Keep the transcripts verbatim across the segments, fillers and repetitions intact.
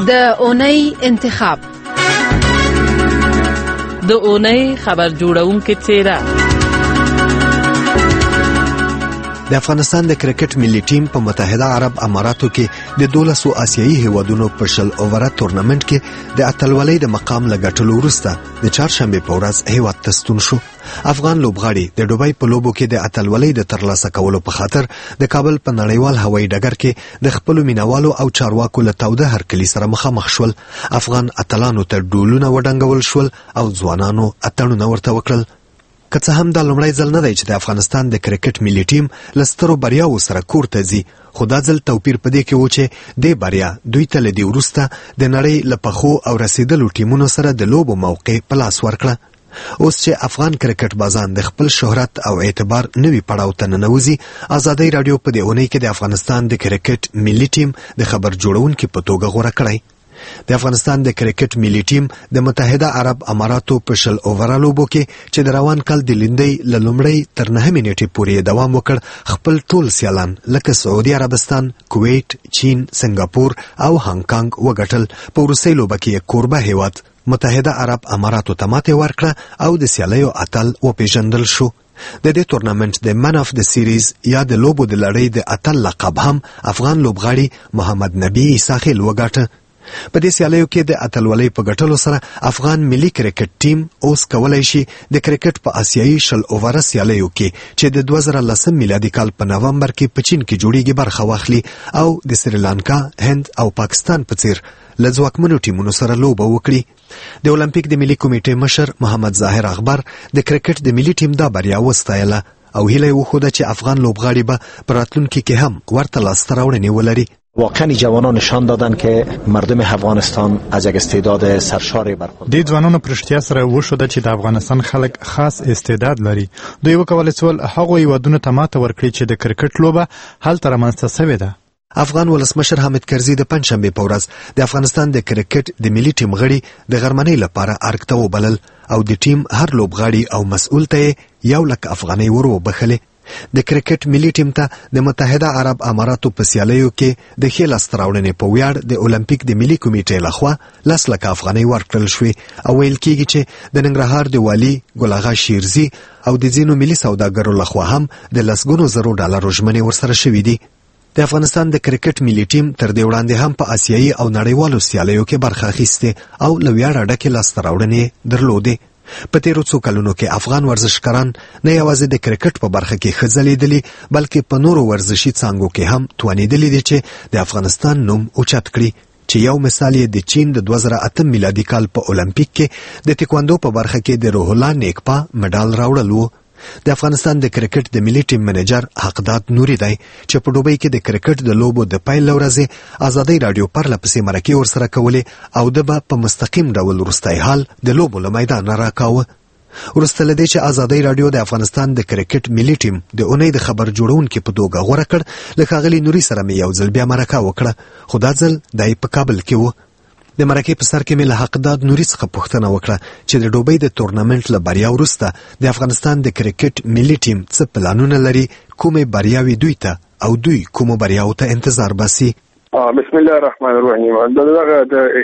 د اونۍ انتخاب، د اونۍ خبر جوړونکو څیره. د افغانستان د کرکټ ملي ټیم په متحده عرب اماراتو کې د دولسو آسیایي هیوادونو په شل اووره تورنمنت کې د اتلولۍ د مقام له ګټلو وروسته د چهارشنبې په ورځ هیواد ته ستون شو. افغان لوبغاړي د دوبۍ په لوبو کې د اتلولۍ د ترلاسه کولو په خاطر د کابل په نړیوال هوایي ډګر کې د خپلو مینوالو او چارواکو له تاوده هرکلي سره مخامخ شول. افغان اتلانو ته ډولونه وډنګول شول او ځوانانو اتڼونه ورته وکړل. که څه هم دا لومړی ځل نه دی چې د افغانستان د کرکټ ملي ټیم له سترو بریاوو سره کور ته ځي، خو دا ځل توپیر په دې کې و چې دې بریا دوی ته له دې وروسته د نړۍ له پخو او رسېدلو ټیمونو سره د لوبو موقع په لاس ورکړه. اوس چې افغان کرکټ بازان د خپل شهرت او اعتبار نوي پړاو ته ننوځي، ازادۍ راډیو په دې اونۍ کې د افغانستان د کرکټ ملي ټیم د خبر جوړونکي په توګه غوره کړی. د افغانستان د کرکټ ملي ټیم د متحده عرب اماراتو په شل اووره لوبو کې چې د روان کال د لیندۍ له لومړۍ تر نهمې نیټې پورې دوام وکړ، خپل ټول سیالان لکه سعودي عربستان، کویت، چین، سنگاپور او هانګ کانګ وګټل. په وروستۍ لوبه کې کوربه هیواد متحده عرب اماراتو ته ماتې ورکړه او د سیالیو اتل وپیژندل شو. د دې تورنمنت د من اف د سیریز یا د لوبو د لړۍ د اتل لقب هم افغان لوبغاړي محمد نبی عیساخیل وګاټه. په دې سیالیو کې د اتلولۍ په ګټلو سره افغان ملي کرکټ ټیم اوس کولای شي د کرکټ په آسیایي شل اووره سیالیو کې چې د دوه زره لسم میلادي کال په نومبر کې په چین کې جوړیږي برخه واخلي او د سریلانکا، هند او پاکستان په څیر له ځواکمنو ټیمونو سره لوبه وکړي. د اولمپیک د ملي کمیټې مشر محمد ظاهر اخبار د کرکټ د ملي ټیم دا بریا وستایله او هیله یې وښوده چې افغان لوبغاړي به په راتلونکي کې هم ورته لاسته راوړنې ولري. واقعا جوانان نشان دادن که مردم افغانستان از یک استعداد سرشاری برخورد. دې ځوانانو په رښتیا سره وښوده چې د افغانستان خلک خاص استعداد لري. دوی وکولای شول هغو هیوادونو ته ماته ورکړي چې د کرکټ لوبه هلته رامنځته شوې ده. افغان ولسمشر حامد کرزي د پنځشنبې په ورځ د افغانستان د کرکټ د ملي ټیم غړي د غرمنۍ لپاره ارګ ته وبلل او د ټیم هر لوبغاړي او مسؤل ته یو لک افغانۍ ور وبخلې. د کرکټ ملي ټیم ته د متحده عرب اماراتو په سیالیو کې د ښې لاسته راوړنې په ویاړ د اولمپیک د ملي کمیټې لخوا لس لکه افغانۍ ورکړل شوې او ویل کېږي چې د ننګرهار د والي ګل اغا شیرزي او د ځینو ملي سوداګرو لخوا هم د لسګونو زرو ډالرو ژمنې ورسره شوې دي. د افغانستان د کرکټ ملي ټیم تر دې وړاندې هم په آسیایي او نړیوالو سیالیو کې برخه اخیستې او له ویاړه ډکې لاسته راوړنې درلودې. په تیرو څو کلونو کې افغان ورزشکاران نه یوازې د کرکټ په برخه کې ښه ځلیدلي بلکې په نورو ورزشي څانګو کې هم توانېدلي دي چې د افغانستان نوم اوچت کړي، چې یو مثال یې د چین د دوه زره اتم میلادي کال په اولمپیک کې د تکواندو په برخه کې د روح الله نیکپا مډال راوړل و. د افغانستان د کرکټ د ملي ټیم منیجر حقداد نوري دی چې په دوبۍ کې د کرکټ د لوبو د پیل ورځې ازادۍ راډیو پرله پسې مرکې ورسره کولې او د به په مستقیم ډول وروستی حال د لوبو له میدانه راکاوه. وروسته له دې چې ازادۍ راډیو د افغانستان د کرکټ ملي ټیم د اونۍ د خبر جوړونکي په توګه غوره کړ، له ښاغلي نوري سره مې یو ځل بیا مرکه وکړه، خو دا ځل دی په کابل کې و. د مرکې په سر کې مې له حقداد نوري څخه پوښتنه وکړه چې د دوبۍ د تورنمنت له بریا وروسته د افغانستان د کرکټ ملي ټیم څه پلانونه لري، کومې بریاوې دوی ته او دوی کومو بریاو ته انتظار باسي. بسم الله الرحمن الرحیم. دغه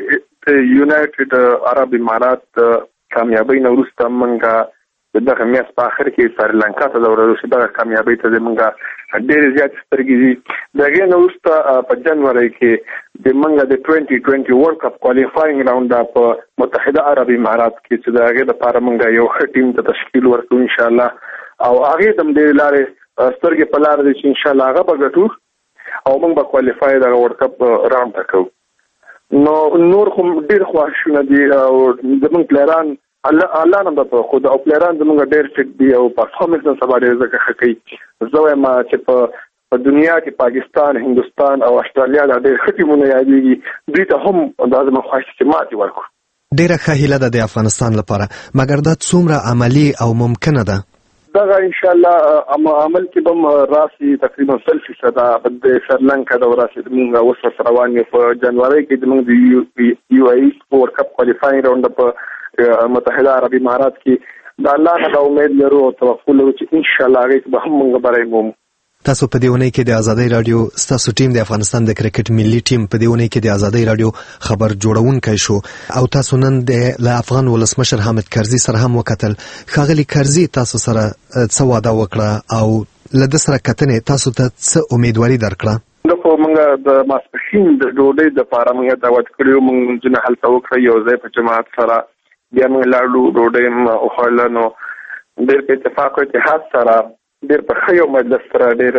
د یونایټډ عرب امارات کامیابۍ نه وروسته موږ دغه میاشت په اخر کې سریلانکا ته د ورسېدو دغه کامیابۍ ته موږ ډېرې زیاتې سترګې دي. د هغې نه وروسته په جنوري کې د موږ د ټوینټي ټوینټي ورلډ کپ کوالیفاینګ راونډ په متحده عرب امارات کې چې د هغې لپاره موږ یو ښه ټیم ته تشکیل ورکړو انشاءالله او هغې ته هم ډېرې لارې سترګې په لاره دي چې انشاءالله هغه به ګټو او موږ به کوالیفای دغه ورلډ کپ راونډ ته کوو. نو نور خو ډېر خواهشونه دي او زموږ پلیران الله الله نه به خود او پلیران زموږ ډېر فټ دي او پرفارمنس نن سبا ډېر ځکه ښه کوي. زه وایم چې په په دنیا کې پاکستان، هندوستان او استرالیا دا ډېر ښه ټیمونه یادېږي، دوی ته هم دا زموږ خواهش چې ماتې ورکړو. ډېره ښه هیله ده د افغانستان لپاره، مګر دا څومره عملي او ممکنه ده؟ دغه انشاءالله عمل کې به هم راسي تقریبا سل فیصده د سریلانکا د وراسي موږ اوس ورسره روان یو. په جنوري کې زموږ د یو ای ورلډ کپ کوالیفاینګ راونډ په متحده عرب امارات کې د الله نه امید لرو او توقع لرو چې انشاءالله هغې به هم موږ بری مومو. تاسو په دې ونې کې د ازادۍ رادیو ستاسو ټیم د افغانستان د کرکټ ملي ټیم په دې ونې کې د ازادۍ رادیو خبر جوړونکی شو او تاسو نن د افغان ولسمشر حامد کرزي سره هم وکتل. ښاغلي کرزي تاسو سره څه وعده وکړه او له د سره کتنې تاسو ته څه امیدواري درکړه؟ نو خو موږ د ماسپښین د ډوډۍ د پاره موږ دعوت کړیو، موږ جن هلته وکړو یو ځای په جماعت سره، بیا موږ لاړو ډوډۍ مو وخوړله. نو ډېر په اتفاق او اتحاد سره ډېر په ښه یو مجلس سره ډېر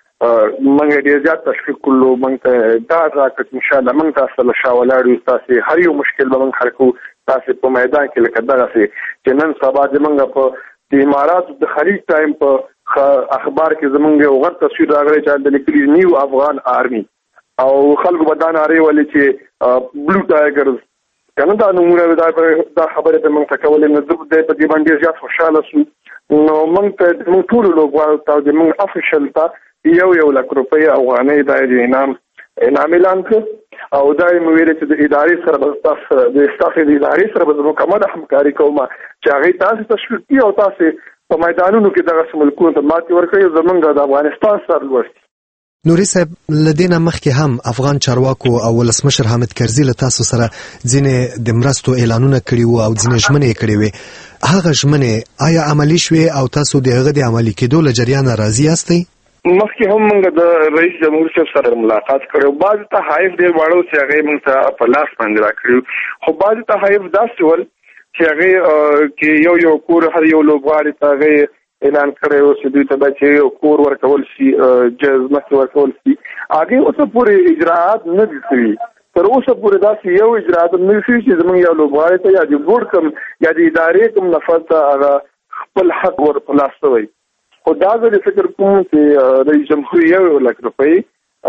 موږ ډېر زیات تشویق کړلو. موږ ته ډاډ راکړ چې انشاءالله موږ تاسو له شا ولاړ یو، تاسې هر یو مشکل به موږ حل کوو. تاسې په میدان کې لکه دغسې چې نن سبا زموږ په د اماراتو د خلیج ټایم په اخبار کې زموږ یو غټ تصویر راغلی چې د لیکلي نیو افغان آرمي او خلکو به دا نارې ویلې چې بلو ټایګرز کنه دا نومونه دا خبره ته موږ ته کولې. نو زه په دې باندې زیات خوشحاله شوم. نو موږ ته موږ ټولو لوبغاړو ته د موږ افیشل ته یو یو لک روپۍ افغانۍ دا د انعام انعام اعلان کړ او دا یې مو ویلې چې د ادارې سره به تاسو د استاف د ادارې سره به مکمله همکاري کوم چې هغې تاسې تشویق کړي او تاسې په میدانونو کې دغسې ملکونو ته ماتې ورکړئ زموږ د افغانستان سرلوړي. نوري صاحب لدينا مخکې هم افغان چارواکو او ولسمشر حامد کرزي له تاسو سره ځینې د مرستو اعلانونه کړي وو او ځینې ژمنې یې کړې وې. هغه ژمنې آیا عملي شوې او تاسو د هغه د عملي کېدو له جریانه راضي یاستئ؟ مخکې هم موږ د رئیس جمهور صاحب سره ملاقات کړی، بعضې تحایف ډېر واړه چې هغې موږ ته په لاس باندې راکړي، خو بعضې تحایف داسې ول چې هغې کې یو یو کور هر یو لوبغاړي ته هغې اعلان کړی و چې دوی ته به چې یو کور ورکول شي، ځمکې ورکول شي. هغې اوسه پورې اجراعات نه دي شوي، تر اوسه پورې داسې یو اجراعات نه دي شوي چې زموږ یو لوبغاړي ته یا د بورډ کوم یا د ادارې کوم نفر ته هغه خپل حق ور په لاس شوی. خو دا زه فکر کوم چې رئیس جمهور یو یو لک روپۍ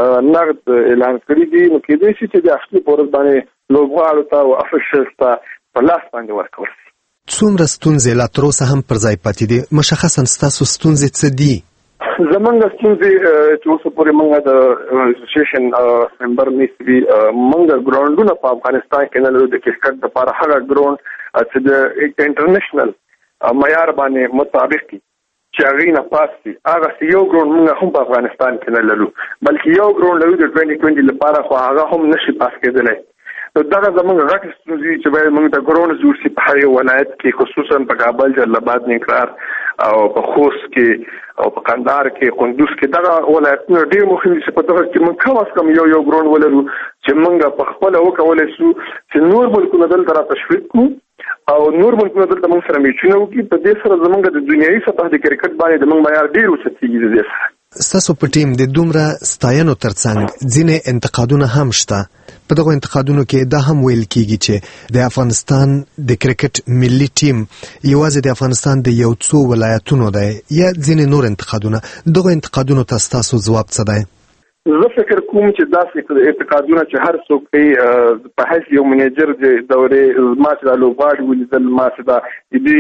نغد اعلان کړي دي، نو کېدای شي چې د اخري په ورځ باندې لوبغاړو ته او افیشلز ته په لاس باندې ورکول شي. څومره ستونزې لا تر اوسه هم پر ځای پاتې دي؟ مشخصا ستاسو ستونزې څه دي؟ زمونږ ستونزې چې اوسه پورې موږ د اسوسییشن ممبر نیسي، موږ ګراونډونه په افغانستان کې نه لرو د کرکټ دپاره. هغه ګراونډ چې د انټرنیشنل معیار باندې مطابق دي چې هغې نه پاس دي، هغسې یو ګراونډ موږ هم په افغانستان کې نه لرو، بلکې یو ګراونډ لرو د ټوینټي ټوینټي لپاره، خو هغه هم نشي پاس کېدلی. نو دغه زموږ غټې ستونزې چې باید موږ ته ګراونډ جوړ شي په هر یو ولایت کې، خصوصا په کابل، جلال آباد، ننګرهار او په خوست کې او په کندهار کې، قندوز کې. دغه ولایتونه ډېر مهم دي چې په دغه کې موږ کم از کم یو یو ګراونډ ولرو چې موږ په خپله وکولی شو چې نور ملکونه دلته را تشویق کړو او نور ملکونه دلته موږ سره میچونه وکړي. په دې سره زموږ د دنیایي سطح د کرکټ باندې د موږ معیار ډېر اوچتېږي. د دې سره ستاسو په ټیم د دومره ستاینو ترڅنګ ځینې انتقادونه هم شته. په دغو انتقادونو کې دا هم ویل کیږي چې د افغانستان د کرکټ ملي ټیم یوازې د افغانستان د یو څو ولایتونو دی یا ځینې نور انتقادونه. دغو انتقادونو ته ستاسو ځواب څه دی؟ زه فکر کوم چې داسې اعتقادونه چې هر څوک کوي په حیث یو منیجر د دورې ما چې دا لوبغاړي ولیدل، ما چې دا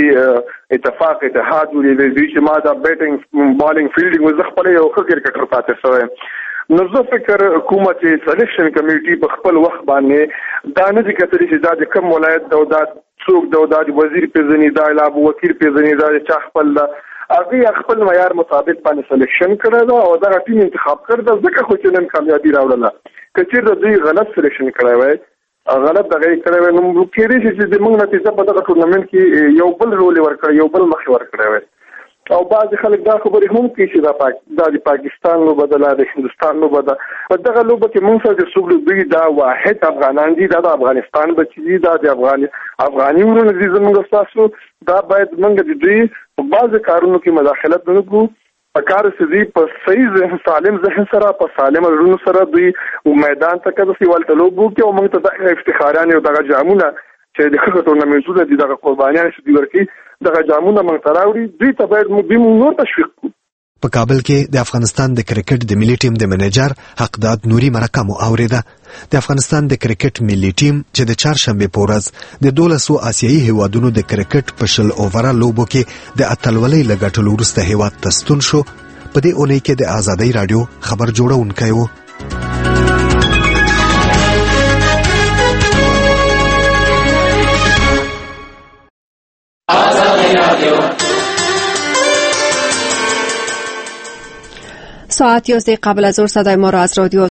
دې اتفاق اتحاد ولیدل، دوی چې ما دا بیټینګ بالینګ فیلډینګ زه خپله یو ښه کرکټر پاتې شوی. نو زه فکر کوم چې سلیکشن کمیټي په خپل وخت باندې دا نه دي کتلي چې دا د کوم ولایت دا دا څوک دا دا د وزیر پیژني، دا د ابو وکیل پیژني، دا د چا خپل دا هغه خپل معیار مطابق باندې سلیکشن کړی دا او دا ټیم انتخاب کړی دا، ځکه خو چې نن کامیابي راوړله. که چېرته دوی غلط سلیکشن کړی وای، غلط دغه یې کړی وای، نو کېدای شي چې زموږ نتیجه په دغه ټورنمنټ کې یو بل رول یې ورکړی، یو بل مخ یې ورکړی وای. او بعضې خلک دا خبرې هم کوي چې دا پاک دا د پاکستان لوبه ده، د هندوستان لوبه ده. په دغه لوبه کې موږ سره د څوک لوبېږي دا واحد افغانان دي، دا د افغانستان بچي دي، دا د افغان افغاني ورونه دي زموږ ستاسو. دا باید موږ د دوی په بعضې کارونو کې مداخلت نه کړو. پکار چې دوی په صحیح ذهن، سالم ذهن سره، په سالم زړونو سره دوی میدان ته کداسې ولته لوبو کې او موږ ته دغه افتخاران او دغه جامونه چې د ښه ټورنمنټونه دي، دغه قربانیان چې دوی ورکوي، دغه جامونه موږ ته راوړي، دوی ته باید موږ نور تشویق کړو. په کابل کې د افغانستان د کرکټ د ملي ټیم د منیجر حقداد نوري مرکه مو اوریده. د افغانستان د کرکټ ملي ټیم چې د چهارشنبې په ورځ د دولسو آسیایي هیوادونو د کرکټ په شل اووره لوبو کې د اتلولۍ له ګټلو وروسته هیواد ته ستون شو. په دې اونۍ کې د ازادۍ راډیو خبر جوړونکی و. ساعت یازده قبل از ظهر صدای ما را از رادیو